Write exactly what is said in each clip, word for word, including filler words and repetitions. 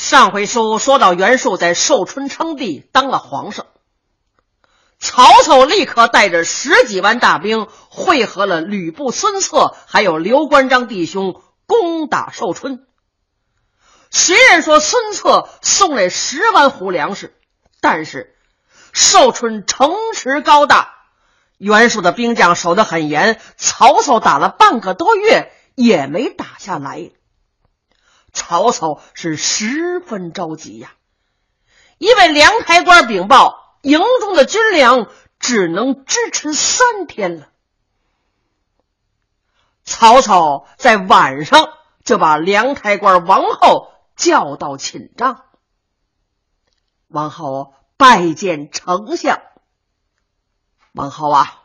上回书说到袁术在寿春称帝当了皇上，曹操立刻带着十几万大兵汇合了吕布、孙策还有刘关张弟兄攻打寿春。虽然说孙策送来十万斛粮食，但是寿春城池高大，袁术的兵将守得很严，曹操打了半个多月也没打下来。曹操是十分着急呀，因为梁台官禀报，营中的军粮只能支持三天了。曹操在晚上就把梁台官王后叫到寝帐，王后拜见丞相。王后啊，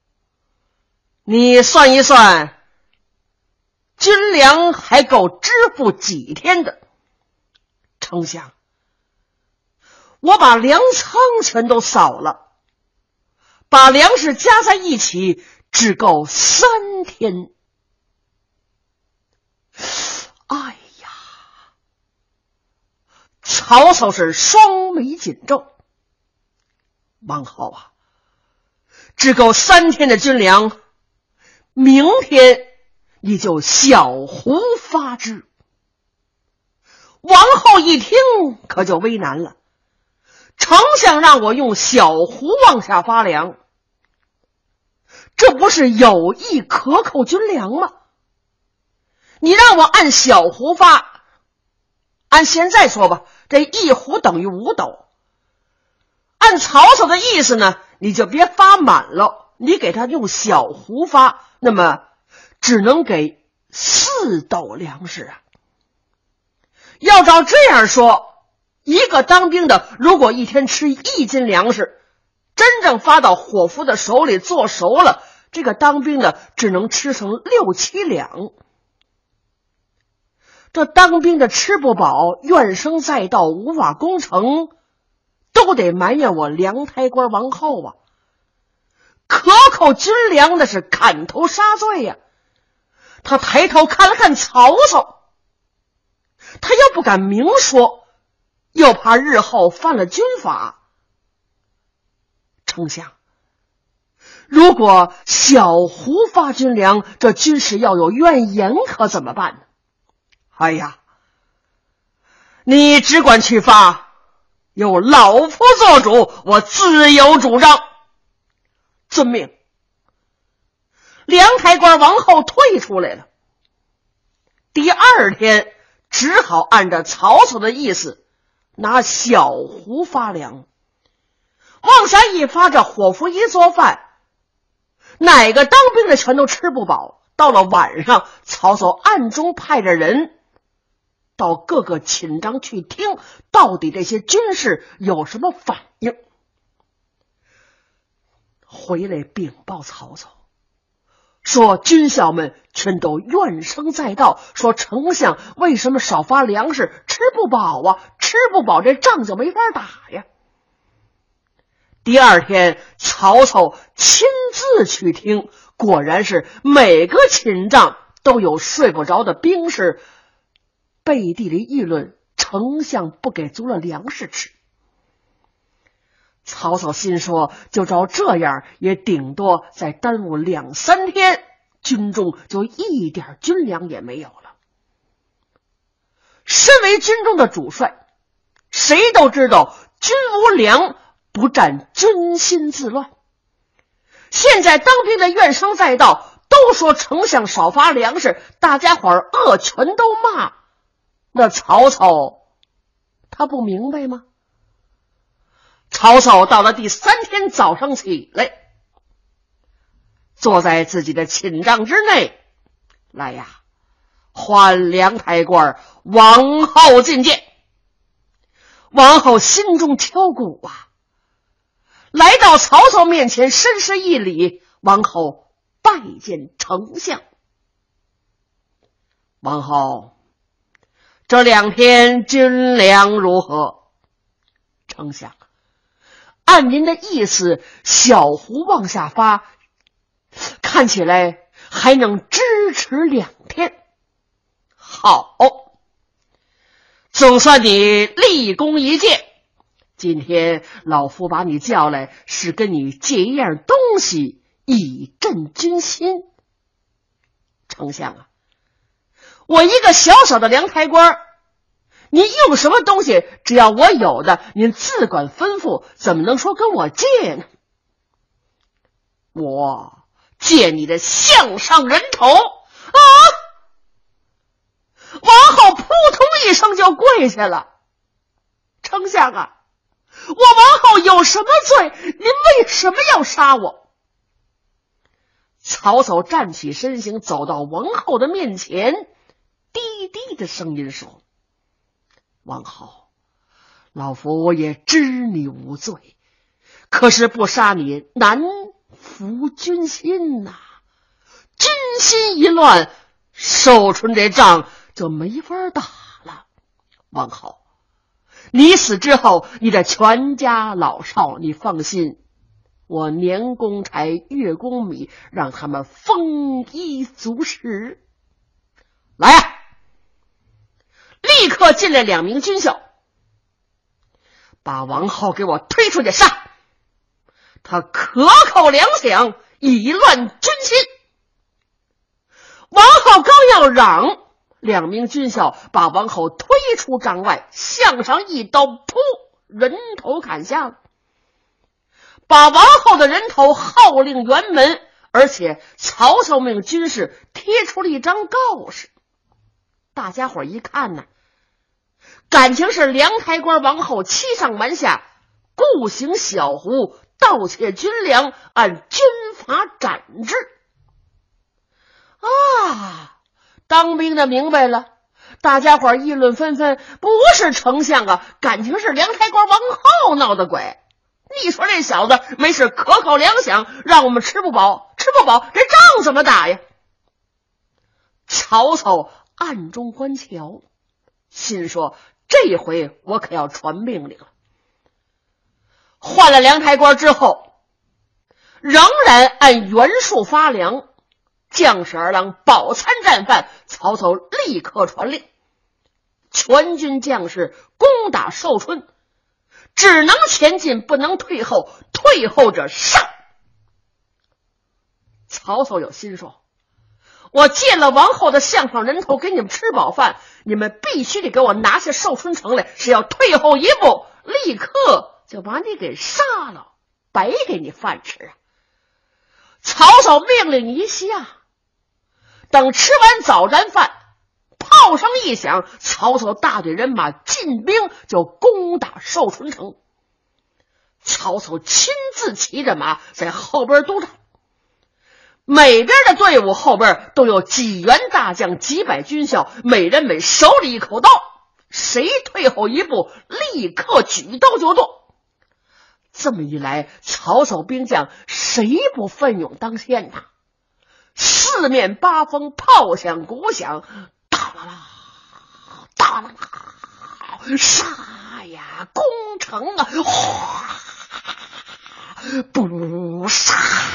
你算一算，军粮还够支付几天的？丞相，我把粮仓全都扫了，把粮食加在一起只够三天。哎呀，曹操是双眉紧皱。王后啊，只够三天的军粮，明天你就小胡发之。王后一听可就为难了，丞相让我用小胡往下发粮，这不是有意克扣军粮吗？你让我按小胡发，按现在说吧，这一胡等于五斗。按曹操的意思呢，你就别发满了，你给他用小胡发，那么只能给四斗粮食啊。要照这样说，一个当兵的如果一天吃一斤粮食，真正发到伙夫的手里做熟了，这个当兵的只能吃成六七两。这当兵的吃不饱，怨声载道，无法攻城，都得埋怨我梁台官王后啊！克扣军粮那是砍头杀罪呀！他抬头看了看曹操，他又不敢明说，又怕日后犯了军法。丞相，如果小胡发军粮，这军士要有怨言可怎么办呢？哎呀，你只管去发，由老夫做主，我自有主张。遵命。梁台官王后退出来了。第二天只好按照曹操的意思拿小胡发粮，往下一发，这伙夫一做饭，哪个当兵的全都吃不饱。到了晚上，曹操暗中派着人到各个寝帐去听，到底这些军士有什么反应。回来禀报曹操，说军校们全都怨声载道，说丞相为什么少发粮食，吃不饱啊，吃不饱这仗就没法打呀。第二天曹操亲自去听，果然是每个寝帐都有睡不着的兵士，背地里议论丞相不给足了粮食吃。曹操心说，就照这样也顶多再耽误两三天，军中就一点军粮也没有了。身为军中的主帅，谁都知道军无粮不战军心自乱。现在当兵的怨声载道，都说丞相少发粮食，大家伙儿恶全都骂，那曹操他不明白吗？曹操到了第三天早上起来，坐在自己的寝帐之内，来呀，唤梁台官王后觐见。王后心中挑鼓啊，来到曹操面前，深施一礼，王后拜见丞相。王后，这两天军粮如何？丞相，按您的意思，小胡往下发，看起来还能支持两天。好， 总算你立功一件。今天老夫把你叫来，是跟你借一样东西，以振军心。丞相啊，我一个小小的粮台官，您用什么东西，只要我有的，您自管吩咐，怎么能说跟我借呢？我借你的项上人头啊！王后扑通一声就跪下了。丞相啊，我王后有什么罪？您为什么要杀我？曹操站起身形，走到王后的面前，低低的声音说：王后，老夫我也知你无罪，可是不杀你难服军心呐、啊，军心一乱，寿春这仗就没法打了。王后，你死之后，你的全家老少，你放心，我年公柴月公米，让他们丰衣足食。来呀、啊！立刻进来两名军校，把王后给我推出去杀。他可口粮饷，以乱军心。王后刚要嚷，两名军校把王后推出帐外，向上一刀，噗，人头砍下了。把王后的人头号令辕门，而且曹操命军士贴出了一张告示。大家伙一看呢，感情是梁台官王后欺上瞒下，故行小胡，盗窃军粮，按军法斩治。啊，当兵的明白了，大家伙议论纷纷，不是丞相啊，感情是梁台官王后闹的鬼。你说这小子没事可口粮饷，让我们吃不饱，吃不饱，这仗怎么打呀？曹操暗中观瞧，心说这回我可要传命令了。换了梁台官之后，仍然按原数发粮，将士儿郎饱餐战饭。曹操立刻传令，全军将士攻打寿春，只能前进，不能退后，退后者上。曹操有心说，我借了王后的项上人头给你们吃饱饭，你们必须得给我拿下寿春城来，是要退后一步，立刻就把你给杀了，白给你饭吃啊！曹操命令一下，等吃完早餐饭，炮声一响，曹操大队人马进兵，就攻打寿春城。曹操亲自骑着马在后边督战，每边的队伍后边都有几员大将，几百军校，每人每手里一口刀，谁退后一步，立刻举刀就剁。这么一来，曹操兵将谁不奋勇当先呐？四面八风，炮响鼓响，哒啦啦哒啦啦，杀呀攻城啊，哗，不杀。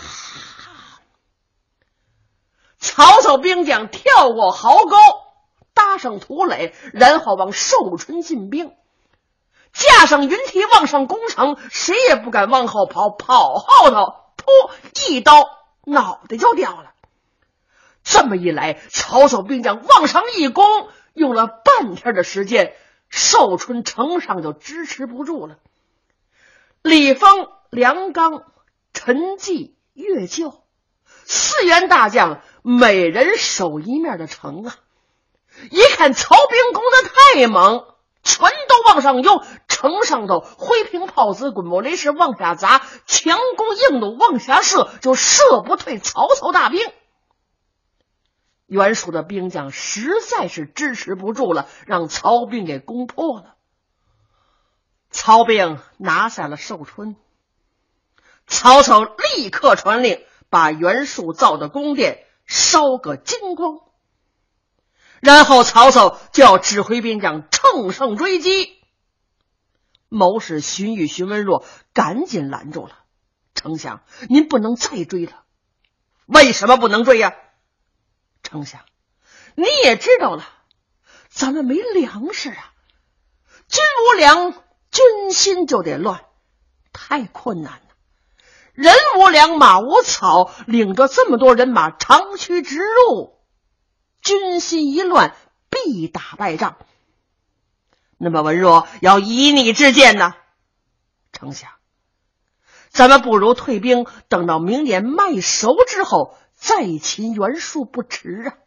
曹操兵将跳过壕沟，搭上土垒，然后往寿春进兵，架上云梯往上攻城，谁也不敢往后跑，跑后头噗一刀，脑袋就掉了。这么一来，曹操兵将往上一攻，用了半天的时间，寿春城上就支持不住了。李丰、梁刚、陈济、岳救四员大将，每人守一面的城啊！一看曹兵攻得太猛，全都往上拥，城上头灰瓶炮子滚木雷石往下砸，强攻硬弩往下射，就射不退曹操大兵。袁术的兵将实在是支持不住了，让曹兵给攻破了。曹兵拿下了寿春，曹操立刻传令，把袁术造的宫殿烧个精光，然后曹操就要指挥兵将乘胜追击。谋士荀彧、荀文若赶紧拦住了，丞相，您不能再追了。为什么不能追呀、啊？丞相，你也知道了，咱们没粮食啊， 粮，军心就得乱，太困难了。人无粮，马无草，领着这么多人马长驱直入，军心一乱，必打败仗。那么文若要以你之见呢？丞相，咱们不如退兵，等到明年麦熟之后再擒袁术不迟啊。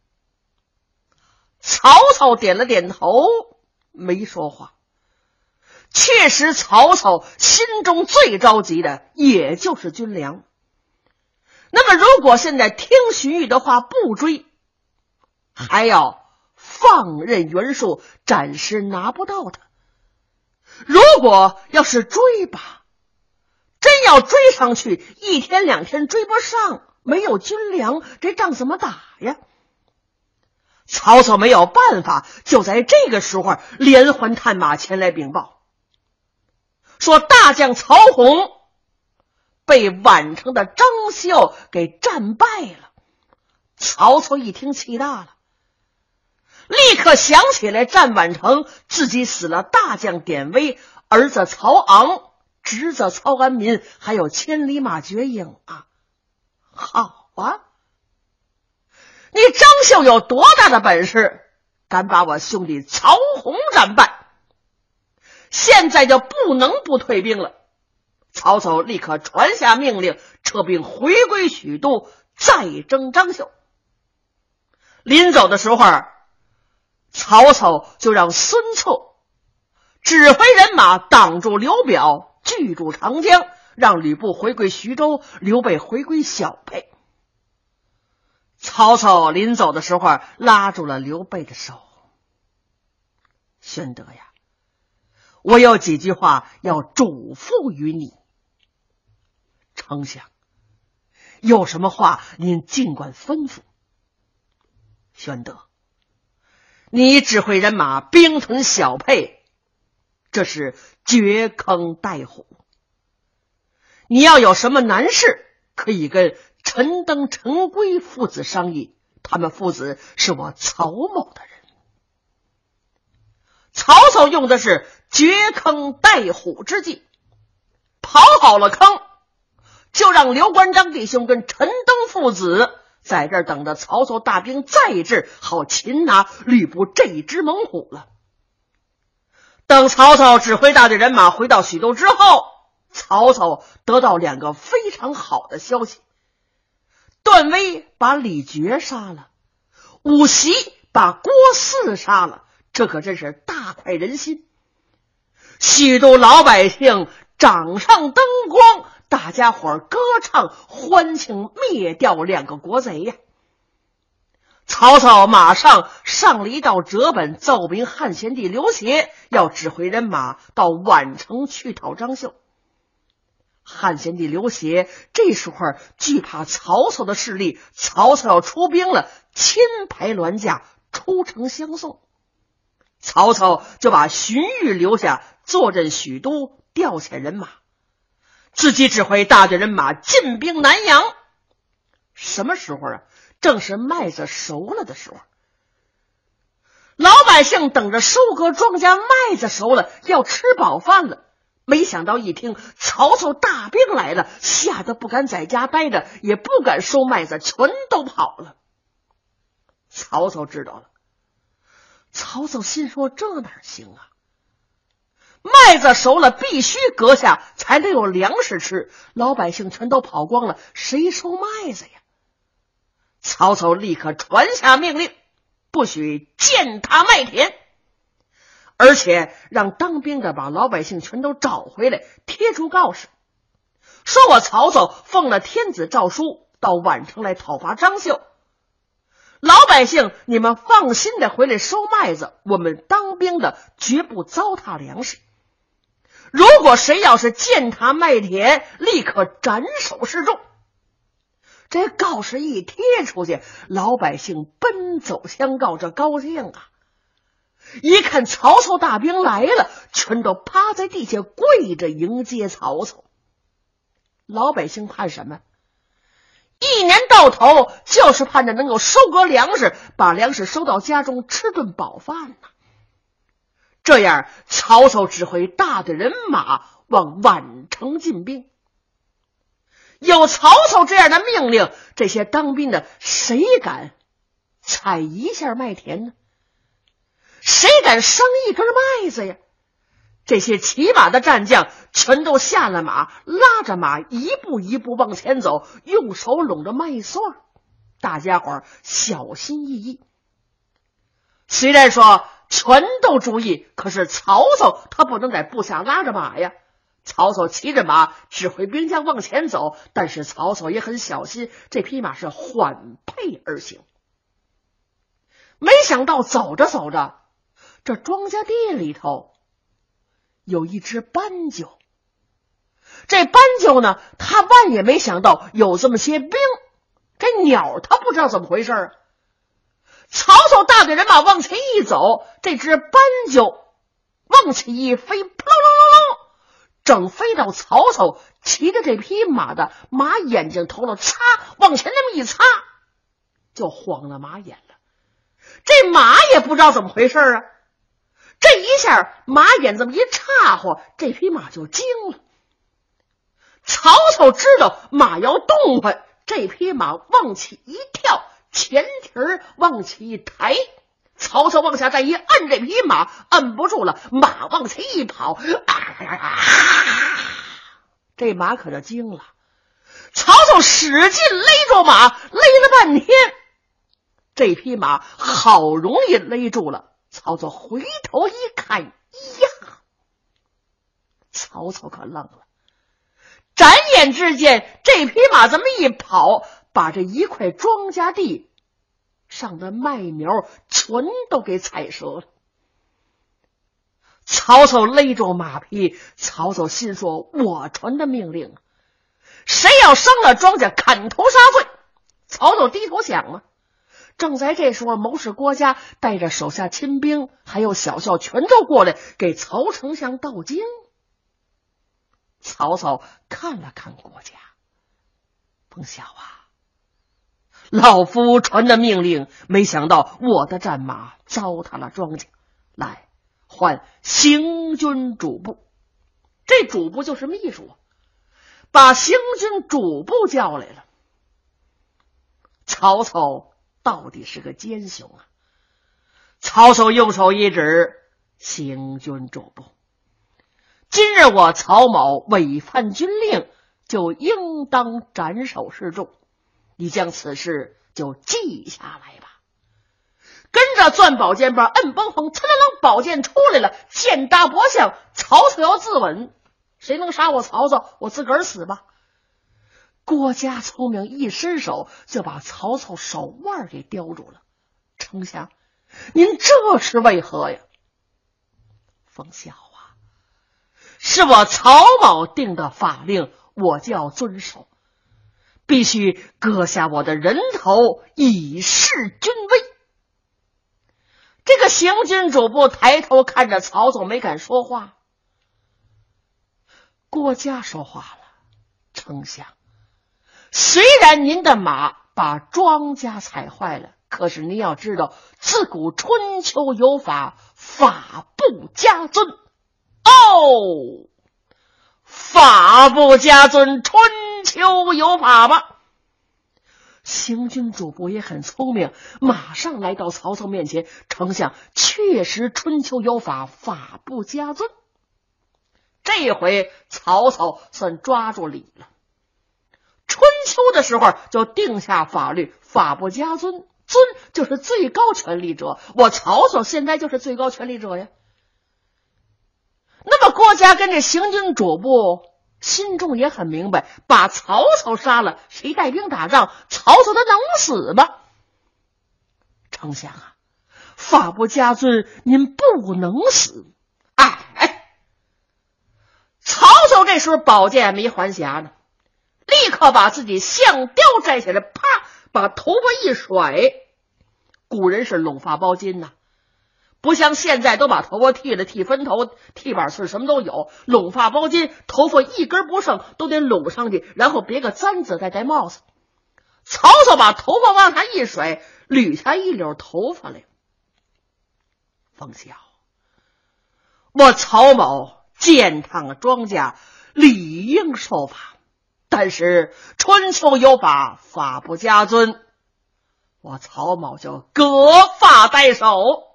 曹操点了点头，没说话。确实曹操心中最着急的也就是军粮。那么如果现在听荀彧的话不追，还要放任袁术暂时拿不到他。如果要是追吧，真要追上去，一天两天追不上，没有军粮，这仗怎么打呀？曹操没有办法，就在这个时候连环探马前来禀报，说大将曹洪被宛城的张绣给战败了。曹操一听气大了，立刻想起来战宛城自己死了大将典韦，儿子曹昂，侄子曹安民，还有千里马绝影啊。好啊，你张绣有多大的本事，敢把我兄弟曹洪战败？现在就不能不退兵了。曹操立刻传下命令，撤兵回归许都，再征张绣。临走的时候，曹操就让孙策指挥人马挡住刘表，拒住长江，让吕布回归徐州，刘备回归小沛。曹操临走的时候拉住了刘备的手，宣德呀，我有几句话要嘱咐于你。丞相，有什么话您尽管吩咐。宣德，你指挥人马兵屯小沛，这是掘坑带虎。你要有什么难事，可以跟陈登、陈规父子商议，他们父子是我曹某的人。曹操用的是掘坑带虎之计，刨好了坑，就让刘关张弟兄跟陈登父子在这儿等着曹操大兵再至，好擒拿吕布这只猛虎了。等曹操指挥大队人马回到许都之后，曹操得到两个非常好的消息：段威把李傕杀了，武袭把郭汜杀了，这可真是大快人心。许多老百姓掌上灯光，大家伙歌唱欢庆，灭掉两个国贼呀。曹操马上上了一道折本，奏明汉献帝刘协要指挥人马到宛城去讨张绣。汉献帝刘协这时候惧怕曹操的势力，曹操要出兵了，亲排銮驾出城相送。曹操就把荀彧留下坐镇许都，调遣人马，自己指挥大队人马进兵南阳。什么时候啊？正是麦子熟了的时候。老百姓等着收割庄稼，麦子熟了，要吃饱饭了。没想到一听曹操大兵来了，吓得不敢在家待着，也不敢收麦子，全都跑了。曹操知道了，曹操心说这哪行啊？麦子熟了必须割下，才能有粮食吃，老百姓全都跑光了，谁收麦子呀？曹操立刻传下命令，不许践踏麦田，而且让当兵的把老百姓全都找回来，贴出告示，说我曹操奉了天子诏书，到宛城来讨伐张绣。老百姓你们放心的回来收麦子，我们当兵的绝不糟蹋粮食。如果谁要是践踏麦田，立刻斩首示众。这告示一贴出去，老百姓奔走相告，这高兴啊！一看曹操大兵来了，全都趴在地下跪着迎接曹操。老百姓盼什么？一年到头就是盼着能够收割粮食，把粮食收到家中吃顿饱饭呢。 这样曹操指挥大队人马往宛城进兵。有曹操这样的命令，这些当兵的谁敢采一下麦田呢？谁敢生一根麦子呀？这些骑马的战将全都下了马，拉着马一步一步往前走，用手拢着麦穗，大家伙小心翼翼。虽然说全都注意，可是曹操他不能在部下拉着马呀。曹操骑着马指挥兵将往前走，但是曹操也很小心，这匹马是缓配而行。没想到走着走着，这庄稼地里头有一只斑鸠。这斑鸠呢，他万也没想到有这么些兵，这鸟他不知道怎么回事儿。曹操大队人马往前一走，这只斑鸠往起一飞，扑隆隆隆隆，正飞到曹操骑着这匹马的马眼睛头了，擦往前那么一擦，就晃了马眼了。这马也不知道怎么回事啊，这一下马眼这么一岔火，这匹马就惊了。曹操知道马要动弹，这匹马往起一跳，前蹄儿往起一抬，曹操往下再一摁，这匹马摁不住了，马往前一跑，啊啊，这马可就惊了。曹操使劲勒住马，勒了半天，这匹马好容易勒住了。曹操回头一看，呀，曹操可愣了。转眼之间，这匹马这么一跑，把这一块庄稼地上的麦苗全都给踩折了。曹操勒住马匹，曹操心说，我传的命令，谁要伤了庄稼，砍头杀罪。曹操低头想了。正在这时候，谋士郭嘉带着手下亲兵还有小校全都过来给曹丞相道经。曹操看了看郭嘉，冯小啊，老夫传的命令，没想到我的战马糟蹋了庄稼，来换行军主簿。这主簿就是秘书，把行军主簿叫来了。曹操到底是个奸雄啊！曹操用手一指，行军主簿，今日我曹某违反军令，就应当斩首示众，你将此事就记下来吧。跟着攥宝剑把摁崩锋，噌楞楞，宝剑出来了，剑搭脖项，曹操要自刎，谁能杀我曹操，我自个儿死吧。郭嘉聪明，一伸手就把曹操手腕给叼住了。丞相，您这是为何呀？冯小啊，是我曹某定的法令，我就要遵守，必须割下我的人头以示军威。这个行军主簿抬头看着曹操，没敢说话。郭嘉说话了，丞相，虽然您的马把庄稼踩坏了，可是您要知道，自古春秋有法，法不加尊。哦，法不加尊，春秋有法吧。行军主簿也很聪明，马上来到曹操面前，丞相，确实春秋有法，法不加尊。这回曹操算抓住理了。春秋的时候就定下法律，法不加尊，尊就是最高权力者，我曹操现在就是最高权力者呀。那么郭嘉跟这行军主簿心中也很明白，把曹操杀了，谁带兵打仗，曹操他能死吗？丞相啊，法不加尊，您不能死。哎哎，曹操这时候宝剑没还匣呢，立刻把自己项雕摘下来，啪，把头发一甩。古人是拢发包巾呐、啊，不像现在都把头发剃了，剃分头，剃板寸，什么都有。拢发包巾，头发一根不剩，都得拢上去，然后别个簪子，再戴帽子。曹操把头发往下一甩，捋下一绺头发来。冯小， 我曹某践踏了庄稼，理应受罚，但是春秋有法，法不加尊，我曹某就割发代首，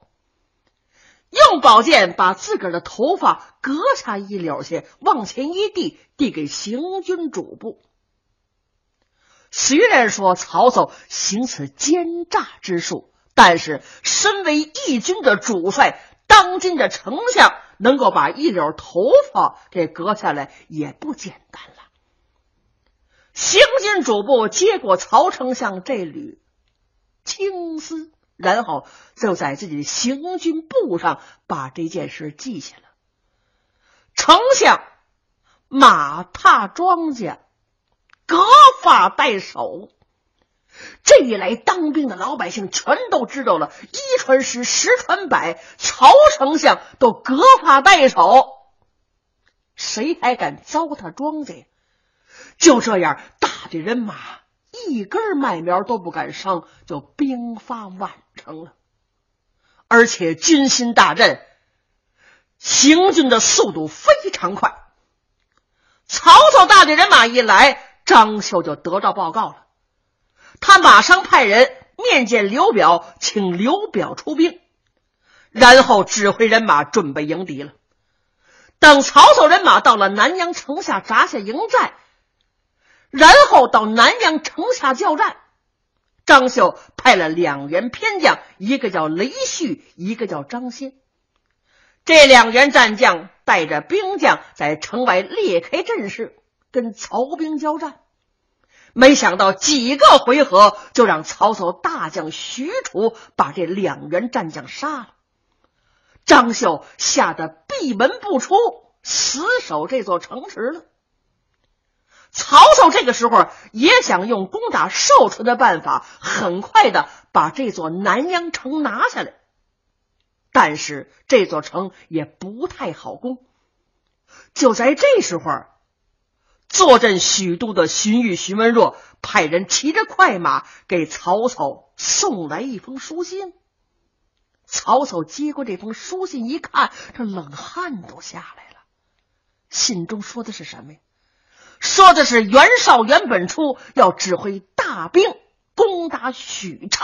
用宝剑把自个儿的头发割下一绺去，往前一递，递给行军主簿。虽然说曹操行此奸诈之术，但是身为义军的主帅，当今的丞相能够把一绺头发给割下来也不简单了。行军主簿接过曹丞相这缕青丝，然后就在自己的行军簿上把这件事记下了。丞相马踏庄稼，割发代首，这一来当兵的老百姓全都知道了，一传十，十传百，曹丞相都割发代首，谁还敢糟蹋庄稼？就这样，大的人马一根麦苗都不敢伤，就兵发宛城了。而且军心大振，行军的速度非常快。曹操大的人马一来，张绣就得到报告了，他马上派人面见刘表，请刘表出兵，然后指挥人马准备迎敌了。等曹操人马到了南阳城下扎下营寨，然后到南阳城下交战，张绣派了两员偏将，一个叫雷旭，一个叫张欣。这两员战将带着兵将在城外裂开阵势，跟曹兵交战。没想到几个回合就让曹操大将许褚把这两员战将杀了。张绣吓得闭门不出，死守这座城池了。曹操这个时候也想用攻打寿春的办法，很快的把这座南阳城拿下来，但是这座城也不太好攻。就在这时候，坐镇许都的荀彧荀文若派人骑着快马给曹操送来一封书信。曹操接过这封书信一看，这冷汗都下来了。信中说的是什么呀？说的是袁绍袁本初要指挥大兵攻打许昌。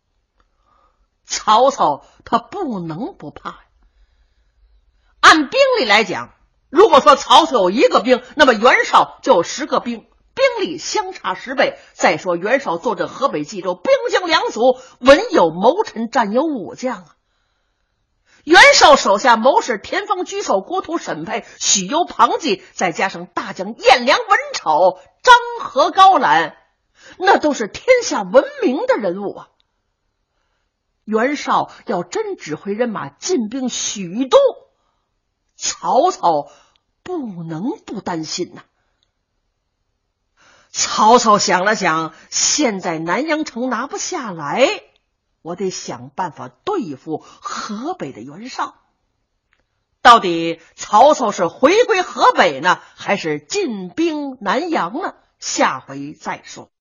曹操他不能不怕。按兵力来讲，如果说曹操有一个兵，那么袁绍就有十个兵，兵力相差十倍。再说袁绍坐镇河北冀州，兵精粮足，文有谋臣，战有武将啊。袁绍手下谋士田方、居寿、郭图、沈佩、许攸、庞纪，再加上大将颜良、文丑、张合、高览，那都是天下闻名的人物啊。袁绍要真指挥人马进兵许都，曹操不能不担心呐、啊。曹操想了想，现在南阳城拿不下来，我得想办法对付河北的袁绍。到底曹操是回归河北呢，还是进兵南阳呢？下回再说。